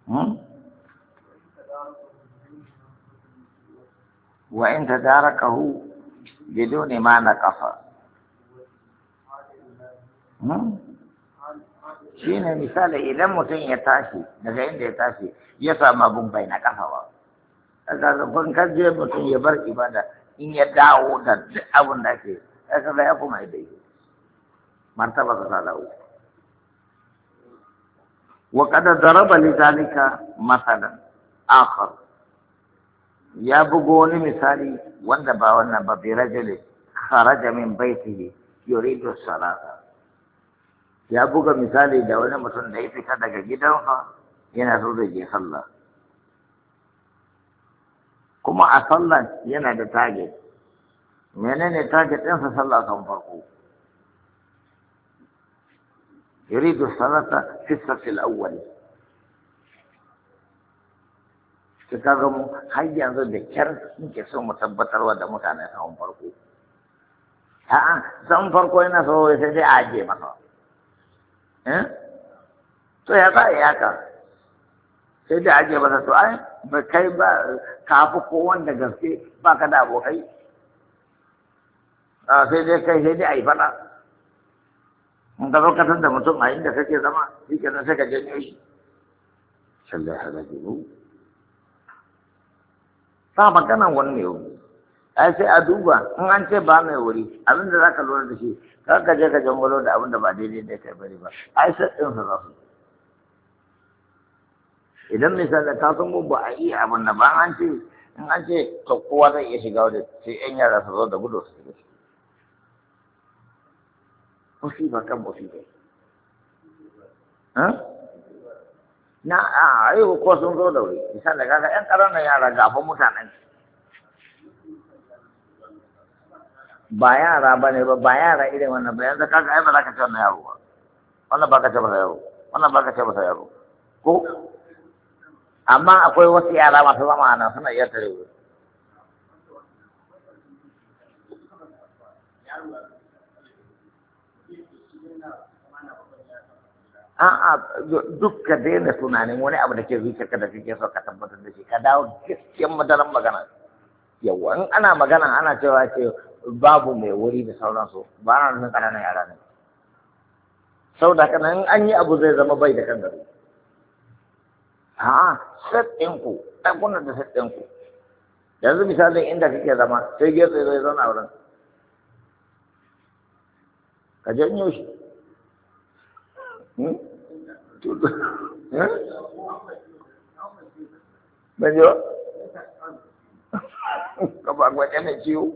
hmm? Wa in tadarakahu biduni ma naqafa shi ne misali idan mutum ya tashi daga inda ya tashi ya samu abun bai na kafa ba daga zafin kaje mutum ya bar ibada in ya dawo da duk abun da ake daga ya kuma ya daidai martaba ta dawo wa kada daraba li zalika masalan akhar ya bugo wani misali wanda ba wannan ba bi rajulin kharaja min baitihi yuridu salata ya buga misali da wani mutum da ya fita daga gidansa yana so da je sallah kuma a sallah yana da target menene target ɗinsa sallah kan farko yuridu salata fi safil awwal ka kaga mu har yanzu da kyar muke so mu tabbatarwa da mutane kan farko a'a san farko yana so sai dai a aje masa to ya za a yi haka sai da ake masa to ai ba kai ba ka fi kowanne gaske ba ka da abokai sai dai kai sai dai a yi faɗa in ka lokacin da mutum a inda kake zama shi ke sai ka janyo shi sallai hada jiru ba maganan wani ne wuri ai sai a duba in an ce ba mai wuri abin da za ka lura da shi kar ka je ka jangolo da abin da ba daidai da kai bari ba ai sai ɗinsa za su idan misali ka san mu ba a iya abin da ba an ce in an ce to kowa zai iya shiga wajen sai yan yara su zo da gudu su shiga musiba kan musiba na a ai ko sun zo da wuri misali kaga yan ƙananan yara gafan mutanen ba yara ba ne ba yara irin wannan ba yanzu kaga ai ba za ka ce wannan yaro ba wannan ba ka ce masa yaro wannan ba ka ce masa yaro ko amma akwai wasu yara masu zama a nan suna iya tare wuri a'a duk ka daina tunanin wani abu da ke zuciyarka da kake so ka tabbatar da shi ka dawo gaskiyar madaran magana yawa in ana magana ana cewa ce babu mai wuri da sauransu ba na nufin ƙananan yara ne sau da kana in an yi abu zai zama bai da kan gari a'a set ɗinku ɗakunan da set ɗinku yanzu misalin inda kake zama sai gefe zai zauna wurin ka janyo shi ban ji ba ka ba gwaje mai ciwo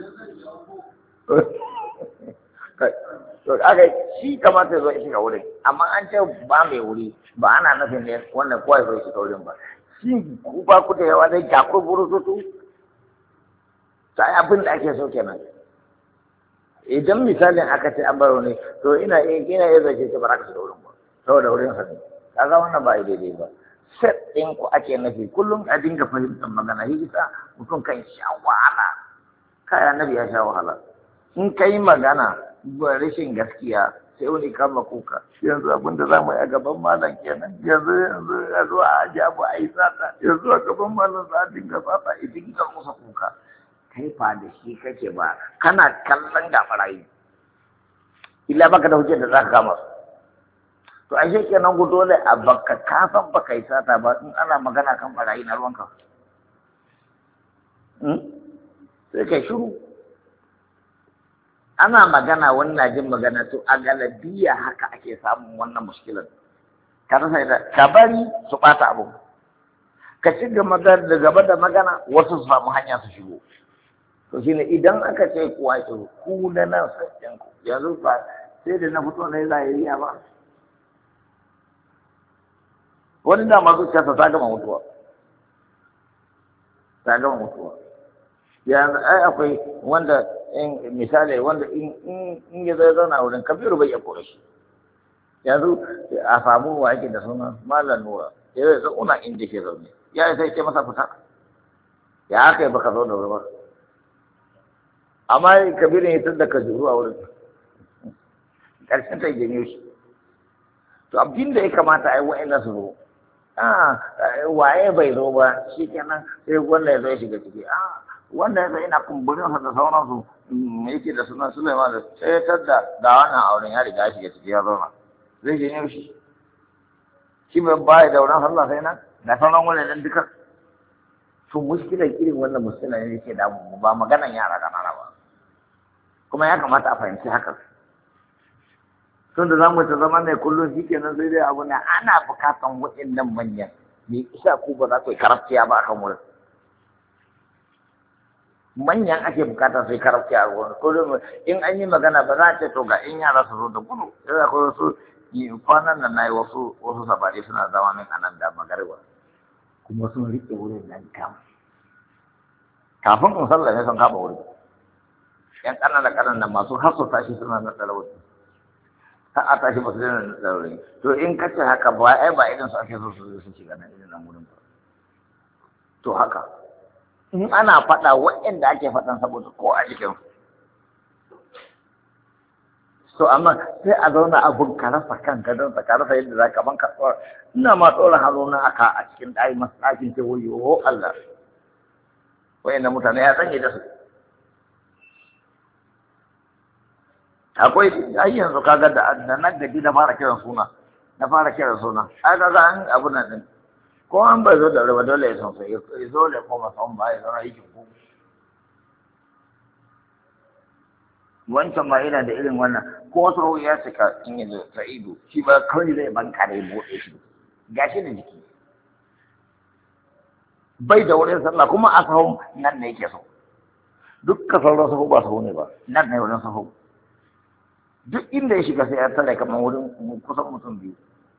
to aka shi kamata zo shiga wurin amma an ce ba mai wuri ba ana nufin ne wannan kawai bai shiga wurin ba shi ku ba ku da yawa dai jakur burututu sai abin da ake so kenan idan misalin aka ce an baro ne to ina iya zai ce ba za ka shiga wurin ba saboda wurin sa ne kaga wannan ba daidai ba set ɗin ku ake nufi kullum a dinga fahimtar magana hijisa mutum kan sha wahala kaya nabi ya sha wahala in ka yi magana ba rashin gaskiya sai wani kama kuka yanzu abin da za mu yi a gaban malam kenan yanzu a zo a aji abu a yi sata yanzu a gaban malam za a dinga sata a dinga musa kuka kai fa da shi kake ba kana kallon gafarayi illa baka da hujjar da za ka kama su to ashe kenan ku dole a baka kafan baka yi sata ba in ana magana kan barayi na ruwanka sai kai shiru ana magana wannan jin magana to a galabiya haka ake samun wannan muskilar ka rasa da ka bari su bata abu ka ci gaba da gaba da magana wasu su samu hanya su shigo to shine idan aka ce kuwa shiru ku da nan saccen ku yanzu ba sai da na fito na yi zahiriya ba wani da masu zuciyarsa ta gama mutuwa yanzu ai akwai wanda misali wanda in ya zai zauna wurin kabiru bai iya kore shi yanzu a samu wa yake da suna malam nura ya zai zauna inda ke zaune ya yi sai ce masa fita ya aka yi baka zo da wuri ba amma kabiru ya tun da ka juru a wurin ƙarshen ta janyo shi to abin da ya kamata a yi wa'ina su zo waye bai zo ba shi kenan sai wanda ya zo ya shiga ciki wanda ya zo ina kumburin sa da sauransu yake da sunan Sulaiman da sai ya tadda da wannan auren ya riga ya shiga ciki ya zauna zai je ne shi bai baya da wurin sallah sai nan da sauran wannan duka to muskilan irin wannan muskilan ne yake da mu ba maganan yara kanana ba kuma ya kamata a fahimci haka tun da zamu ta zama ne kullum shi kenan sai dai abu ne ana bukatan waɗannan manyan me isa ku ba za ku yi karafciya ba akan wurin manyan ake bukata sai karafciya a wurin kullum in an yi magana ba za a ce to ga in yara su zo da gudu sai akwai wasu kwanan nan nayi wasu sabari suna zama min anan da magariba kuma sun riƙe wurin nan kafin in sallah ne sun kama wurin yan ƙananan nan masu hasu tashi suna na talauci ta a tashi ba su zai na talauci to in kace haka ba ai ba idan su ake so su shiga nan idan nan wurin ba to haka in ana faɗa waɗanda ake faɗan saboda ko a jikin so amma sai a zauna abun ka rasa kan gadon ka rasa yadda za ka ban ka tsora ina ma tsora haruna aka a cikin ɗari masu ɗakin ce wayo Allah wayannan mutane ya sanye da su akwai ai yanzu kaga da na gaji na fara kiran suna ai kaga an abu nan din ko an bai zo da raba dole ya san sai ya zo da kuma san ba ya zama yake ko wancan ma yana da irin wannan ko sau ya cika in yi ta ido shi ba kawai zai banka da ya buɗe shi gashi da jiki bai da wurin sallah kuma a sahun nan ne yake so dukkan sauran sahu ba sahu ne ba nan ne wurin sahu duk inda ya shiga sai ya tsare kamar wurin kusan mutum biyu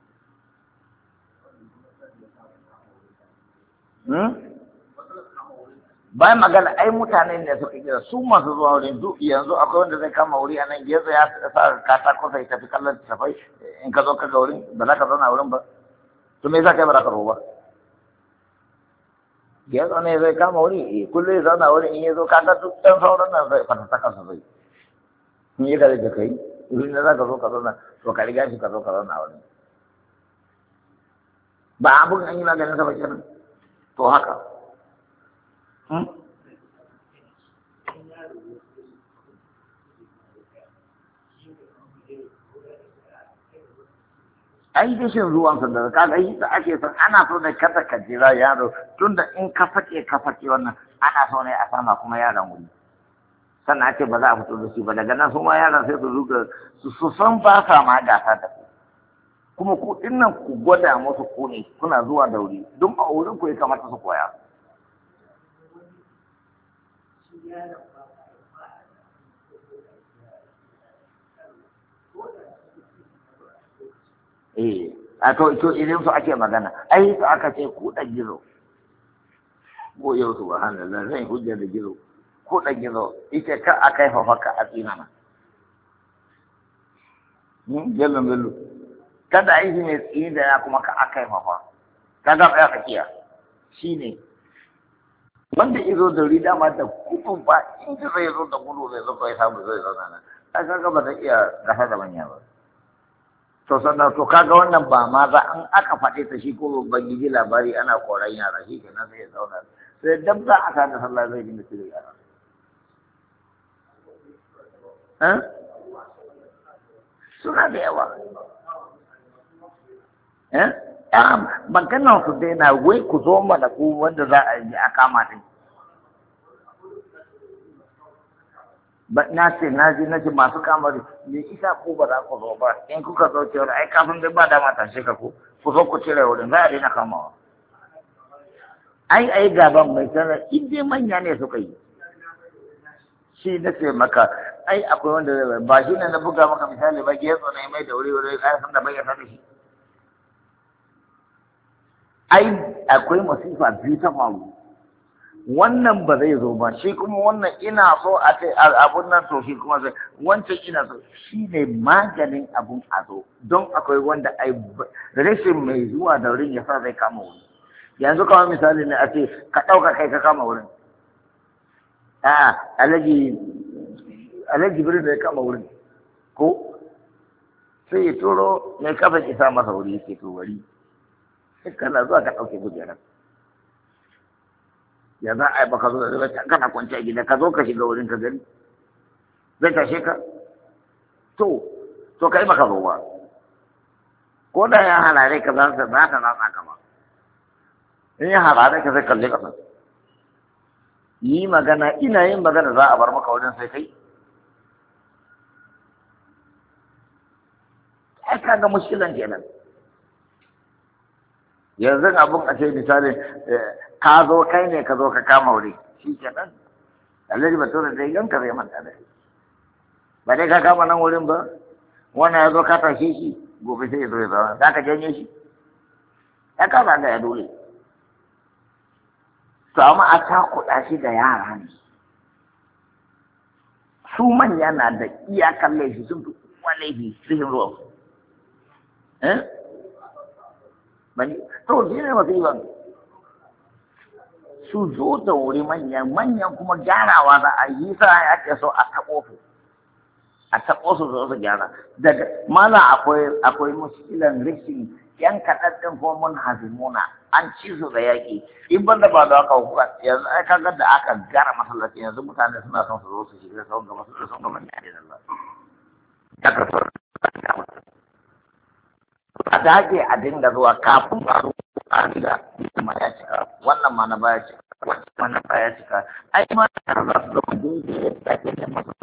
bayan magana ai mutane ne suka kira su masu zuwa wurin duk yanzu akwai wanda zai kama wuri a nan gefe ya sa katako sai tafi kallon tafai in ka zo ka ga wurin ba za ka zauna wurin ba to me za ka yi ba za ka ba gefe ne zai kama wuri kullum ya zauna wurin in ya zo ka ga duk ɗan sauran nan zai fatata kansa zai in yi kare da kai wurin da za ka zo ka zauna to ka riga shi ka zo ka zauna wurin ba abun an yi maganin sa ba kenan to haka ai dashin ruwan sa da kaga yi da ake son ana so da kada ka jira yaro tunda in ka fake wannan ana so ne a sama kuma yaron wuri sannan ake ba za a fito da shi ba daga nan su ma yaran sai su zuga su san ba sa ma gasa da ku kuma ku dinnan ku gwada musu ku ne kuna zuwa da wuri don a wurin ku ya kamata su koya a to idan su ake magana ai su aka ce ku dan gizo ko yau subhanallah zai hujja da gizo ko dan gizo ita ka akai fa faka a tsinana bello kada ai ne tsini da ya kuma ka akai fa fa kaga ya kakiya shine wanda izo da rida ma da kudu ba in ji zai zo da gudu zai zo kai samu zai zo nan kaga ba zai iya gasa da manya ba to sannan to kaga wannan ba ma za an aka faɗe ta shi ko ban yi labari ana koran yara shi kenan sai ya zauna sai dab za a tada sallah zai dinga cire yara suna da yawa maganar su daina wai ku zo mana ku wanda za a yi a kama din na ce masu kamari me isa ku ba za ku zo ba in kuka zo cewa ai kafin dai ba da mata shi ka ku zo ku cire wurin za a daina kamawa ai gaban mai sanar in dai manya ne suka yi shi na ce maka ai akwai wanda zai ba shi ne na buga maka misali ba ke yanzu na mai da wuri ai san da bai yasa da shi ai akwai masifa biyu ta faru wannan ba zai zo ba shi kuma wannan ina so a ce abun nan to shi kuma zai wancan ina so shi ne maganin abun a zo don akwai wanda ai rashin mai zuwa da wurin ya sa zai kama wuri yanzu kawai misali ne a ce ka ɗauka kai ka kama wurin alhaji birnin da ya kama wurin ko sai ya turo mai kafa isa masa wuri yake to wari kana zuwa ka ɗauke kujerar ya za a yi baka zo da zai kana kwanci a gida ka zo ka shiga wurin ka gani zai tashe ka to kai baka zo ba ko da ya halare ka za ta ratsa ka ba in ya halare ka zai kalle ka yi magana ina yin magana za a bar maka wajen sai kai ai kaga mushkilan kenan yanzu abun a ce misali ka zo kai ne ka zo ka kama wuri shi kenan alhaji bature dai yanka zai manta da ba dai ka kama nan wurin ba wannan ya zo ka tashe shi gobe sai ya zo ya zama za ka janye shi ya kama da ya dole to amma a cakuɗa shi da yara ne su manya na da iyakan laifi sun fi kuma laifi cikin ruwan to shi ne masu ban su zo da wuri manyan kuma gyarawa za a yi sa ake so a taɓo su zo su gyara daga mana akwai muskilan rikin yan kaɗaɗɗen homon hazimuna an ci su da yaƙi in ban da ba da aka hukura yanzu ai kaga da aka gara masallaci yanzu mutane suna son su zo su shiga sauran gaba su son gaba ne da Allah ya karfar a dage a dinga zuwa kafin a zo a riga ma ya cika wannan ma na baya cika wannan ma na baya cika ai ma ta za su zama daidai da ke da masu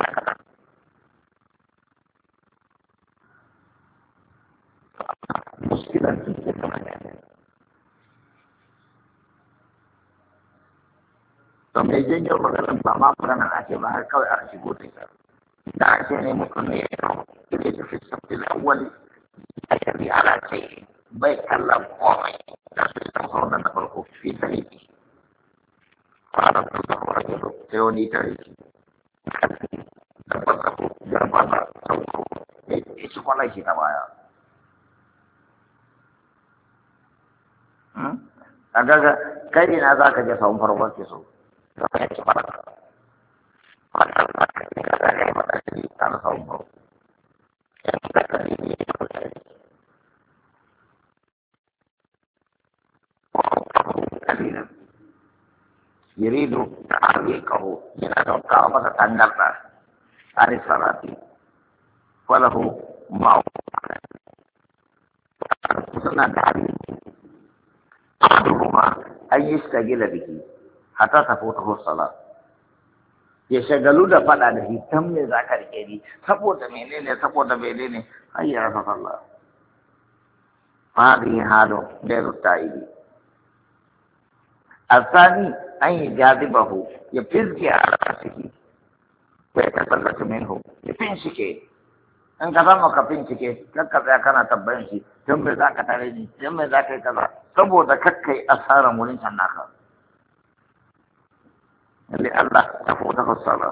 muskilan su ke zama ne to mai janyo maganar ba ma maganar ake ba har kawai a shigo da ake ne mutum ne ya kawo da ya fi sabbi da wani a shari'a ce bai kallon komai da su ta fauna na farko fi tarihi fara da zama da sai wani tarihi da bazzafu da bana sauko ya ci kwanan shi ta baya a gaga kai ina za ka je samun farkon ke so zama ya ci mana fara da ka ci ka zare ya mata shi ta na samun farko ya ci ka zare ne ya kwata يريد تعليقه من القامة تنقطع عن الصلاة وله موضع سنة تعليق أحدهما أن يستجل به حتى تفوته الصلاة يشغلوا da faɗa da shi tam ne za ka rike ni saboda menene har ya rasa sallah هذه حال غير التائب الثاني أن يجاذبه يفزك على نفسه ويتسلط منه يفنشك in ka samu ka bincike kakka tsaya kana tabbayin shi don bai za ka tare ni don bai za ka yi kaza saboda kakka yi asarar wurin can naka yadda Allah ta fota fassara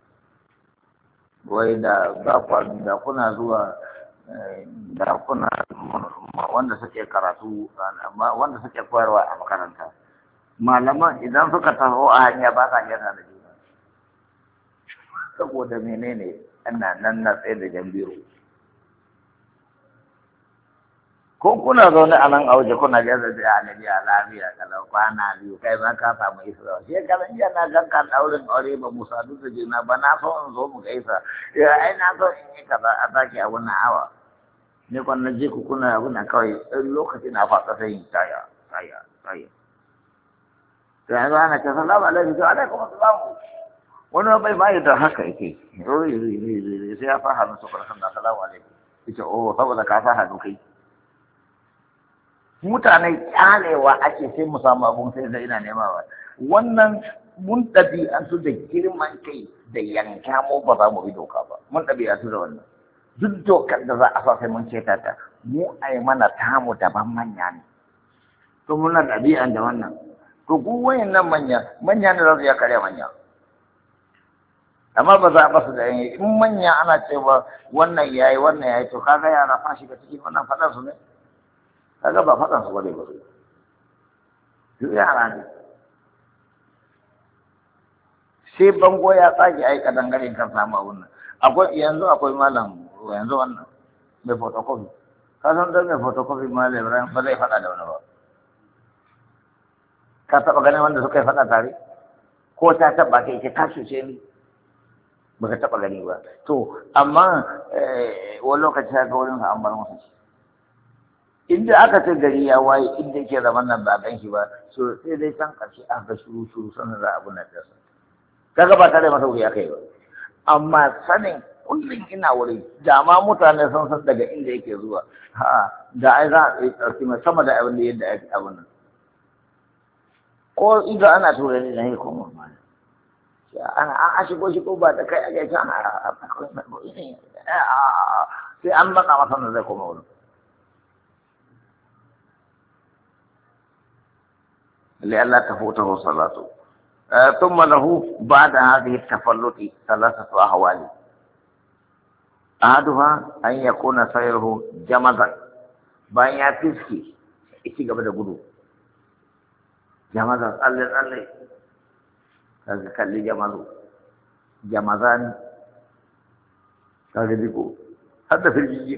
wai da kuna zuwa da kuna wanda suke karatu wanda suke koyarwa a makaranta malaman idan suka taho a hanya ba sa yana da juna saboda menene ana nan na tsaye da jambiru ko kuna zaune a nan a waje kuna gaza da alabi a lafiya kalau kwana biyu kai ma ka samu isra sai kalan jiya na gan ka daurin aure ba musa duk da juna ba na so in zo mu gaisa ya ai na so in yi kaza a sake a wannan awa ne kwan na je ku kuna abuna kawai lokaci na fasa sai taya to yanzu ana ce salamu alaikum to alaikum assalamu wani bai ma da haka yake sai ya fa hannu su karfin da salamu alaikum yace oh saboda ka fa hannu kai mutane kyalewa ake sai mu samu abun sai da ina nemawa wannan mun ɗabi'antu da girman kai da yanka mu ba za mu bi doka ba mun ɗabi'antu da wannan duk dokar da za a sa sai mun ce ta mu ai mana tamu daban manya ne to muna ɗabi'an da wannan to ku wayannan manya ne za su ya karya manya amma ba za a basu da yanyi in manya ana cewa wannan yayi to kaga yara fashi da cikin wannan faɗan su ne kaga ba faɗan su bane ba su yara ne sai bango ya tsage ai kadangare kan samu abun nan yanzu akwai malam yanzu wannan mai photocopy ka san don mai photocopy ma Ibrahim ba zai faɗa da wani ba. Ka taɓa ganin wanda suka yi faɗa tare? Ko ta taɓa kai ce ta cuce ni? Ba ka taɓa gani ba. To, amma wani lokaci ya ga wurin sa an bar masa shi. Inda aka ce gari ya waye inda yake zaman nan ba gan shi ba, so sai dai can ƙarshe an ga shuru sannan za a abu na ɗansa. Kaga ba tare masa wuri aka yi ba. Amma sanin kullum ina wuri, da ma mutane sun san daga inda yake zuwa, da ai za a ɗauki mai sama da abin da yadda ake abin nan. Ko idan ana tura ne na yi kuma ma. A shigo ba ta kai ake can sai an matsa masa da zai koma wurin. لئلا تفوته صلاته ثم له بعد هذه التفلت ثلاثة أحوال أحدها أن يكون سيره جمدا بأن يتسكي إيش قبل قدو جمدا الله هذا كل جمدان هذا بيقول هذا في الجيب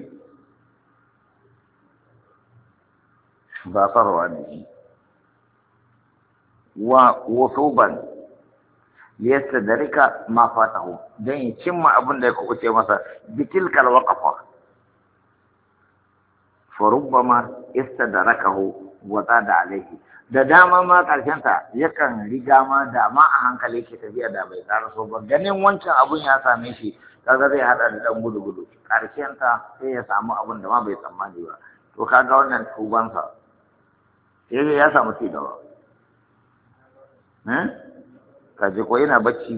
باطر عنه ووثوبا ليستدرك ما فاته دين يتم أبن ديك أتي مثلا بتلك الوقفة فربما استدركه وزاد عليه da dama ma ƙarshenta yakan riga ma da ma a hankali ke tafiya da bai tsara so ba ganin wancan abun ya same shi kaga zai hada da dan gudu ƙarshenta sai ya samu abun da ma bai tsammani ba to kaga wannan tubansa sai ya samu ci gaba kaje ko yana bacci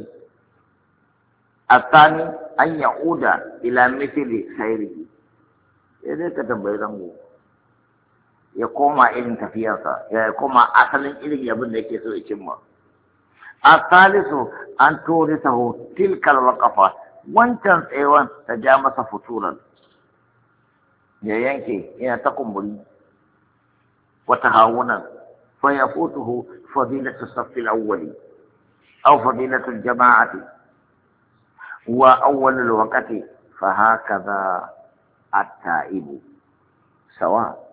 asani an ya'uda ila mithli sayrihi sai dai ka tambayi rango ya koma irin tafiyarsa ya koma asalin irin abin da yake so ya cimma asalisu an turisahu tilkal waqafa wancan tsayawan ta ja masa futuran ya yanke yana ta kumburi wata hawunan fa yafutuhu فضيلة الصف الأول أو فضيلة الجماعة وأول الوقت فهكذا التائب سواء